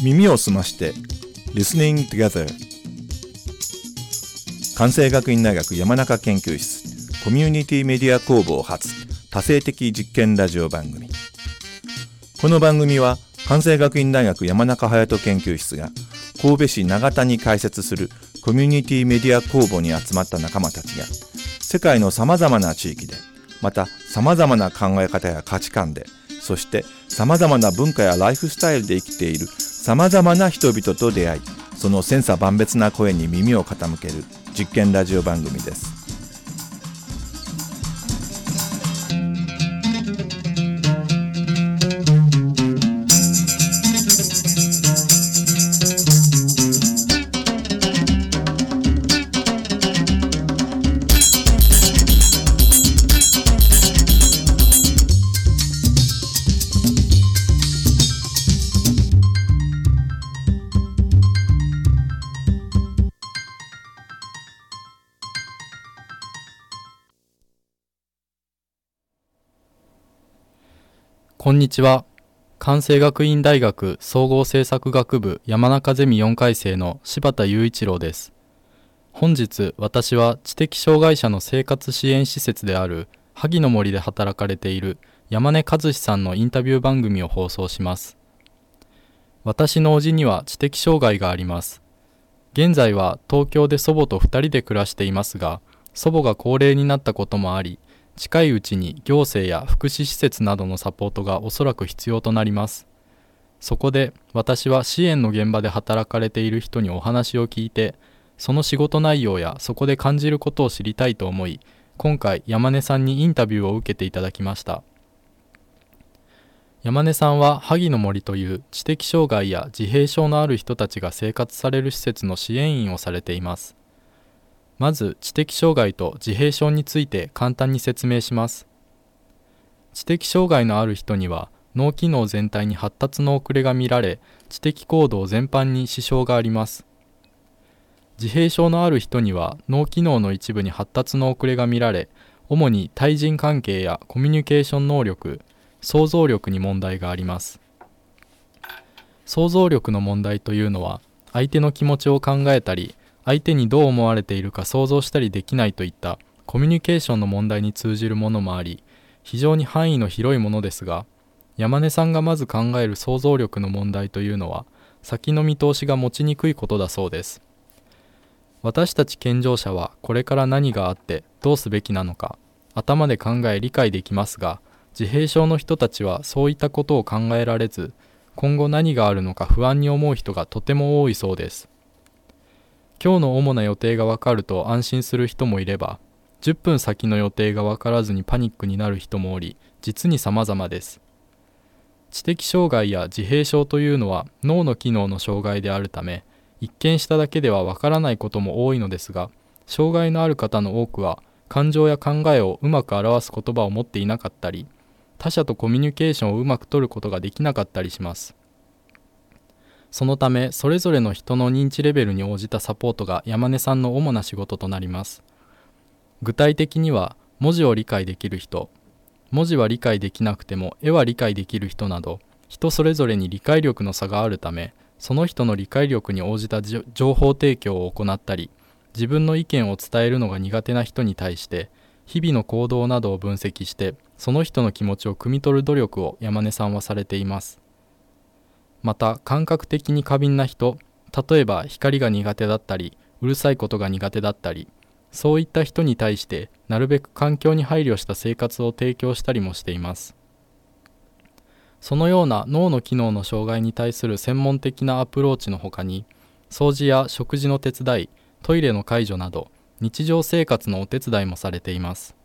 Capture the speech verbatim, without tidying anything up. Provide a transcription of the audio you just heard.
耳を澄まして Listening Together 関西学院大学山中研究室コミュニティメディア工房発多性的実験ラジオ番組。この番組は関西学院大学山中隼人研究室が神戸市長田に開設するコミュニティメディア工房に集まった仲間たちが世界のさまざまな地域でまたさまざまな考え方や価値観でそしてさまざまな文化やライフスタイルで生きているさまざまな人々と出会いその千差万別な声に耳を傾ける実験ラジオ番組です。 こんにちは。関西学院大学総合政策学部山中ゼミよんかい生の柴田雄一郎です。本日私は知的障害者の生活支援施設である萩の森で働かれている山根和志さんのインタビュー番組を放送します。私の叔父には知的障害があります。現在は東京で祖母とふたりで暮らしていますが、祖母が高齢になったこともあり、近いうちに行政や福祉施設などのサポートがおそらく必要となります。そこで私は支援の現場で働かれている人にお話を聞いて、その仕事内容やそこで感じることを知りたいと思い、今回山根さんにインタビューを受けていただきました。山根さんは萩の森という知的障害や自閉症のある人たちが生活される施設の支援員をされています。まず知的障害と自閉症について簡単に説明します。知的障害のある人には脳機能全体に発達の遅れが見られ、知的行動全般に支障があります。自閉症のある人には脳機能の一部に発達の遅れが見られ、主に対人関係やコミュニケーション能力、想像力に問題があります。想像力の問題というのは、相手の気持ちを考えたり、相手にどう思われているか想像したりできないといったコミュニケーションの問題に通じるものもあり、非常に範囲の広いものですが、山根さんがまず考える想像力の問題というのは、先の見通しが持ちにくいことだそうです。私たち健常者はこれから何があってどうすべきなのか、頭で考え理解できますが、自閉症の人たちはそういったことを考えられず、今後何があるのか不安に思う人がとても多いそうです。今日の主な予定がわかると安心する人もいれば、じゅっぷん先の予定がわからずにパニックになる人もおり、実に様々です。知的障害や自閉症というのは脳の機能の障害であるため、一見しただけではわからないことも多いのですが、障害のある方の多くは感情や考えをうまく表す言葉を持っていなかったり、他者とコミュニケーションをうまく取ることができなかったりします。そのため、それぞれの人の認知レベルに応じたサポートが山根さんの主な仕事となります。具体的には、文字を理解できる人、文字は理解できなくても絵は理解できる人など、人それぞれに理解力の差があるため、その人の理解力に応じた情報提供を行ったり、自分の意見を伝えるのが苦手な人に対して、日々の行動などを分析して、その人の気持ちを汲み取る努力を山根さんはされています。また感覚的に過敏な人、例えば光が苦手だったりうるさいことが苦手だったり、そういった人に対してなるべく環境に配慮した生活を提供したりもしています。そのような脳の機能の障害に対する専門的なアプローチのほかに、掃除や食事の手伝い、トイレの介助など日常生活のお手伝いもされています。